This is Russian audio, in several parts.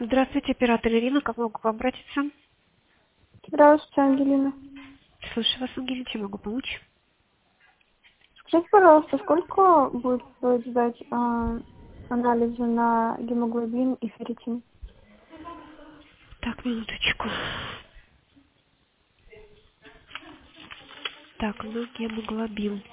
Здравствуйте, оператор Ирина. Как могу к вам обратиться? Здравствуйте, Ангелина. Слушаю вас, Ангелина. Чем могу помочь? Скажите, пожалуйста, сколько будет стоить сдать анализы на гемоглобин и ферритин? Так, минуточку. Так, ну гемоглобин.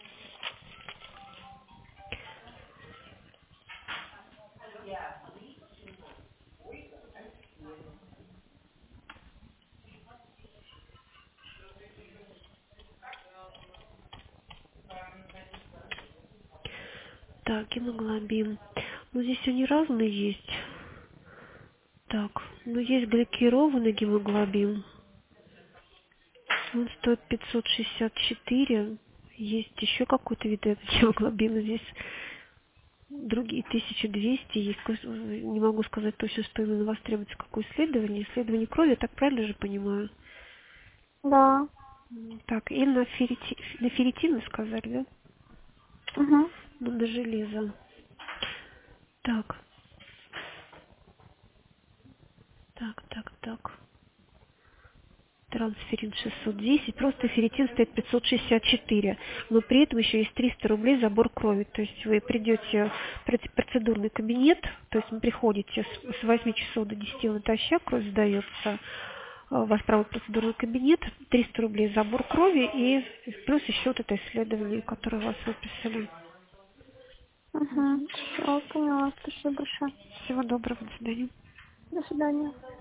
Так, гемоглобин. Ну, здесь они разные есть. Так, ну есть гликированный гемоглобин. Он стоит 564. Есть еще какой-то вид гемоглобина. Здесь другие 1200. Есть, не могу сказать точно, что именно вас требуется какое исследование. Исследование крови, я так правильно же понимаю? Да. Так, и на ферритин вы сказали, да? Угу. Ну, на железо. Так, так. Трансферин 610, просто ферритин стоит 564, но при этом еще есть 300 рублей забор крови. То есть вы придете в процедурный кабинет, то есть вы приходите с 8 часов до 10 натощак, кровь сдается, вас проводит процедурный кабинет, 300 рублей забор крови и плюс еще вот это исследование, которое вас выписали. Угу. Все, поняла. Спасибо большое. Всего доброго, до свидания. До свидания.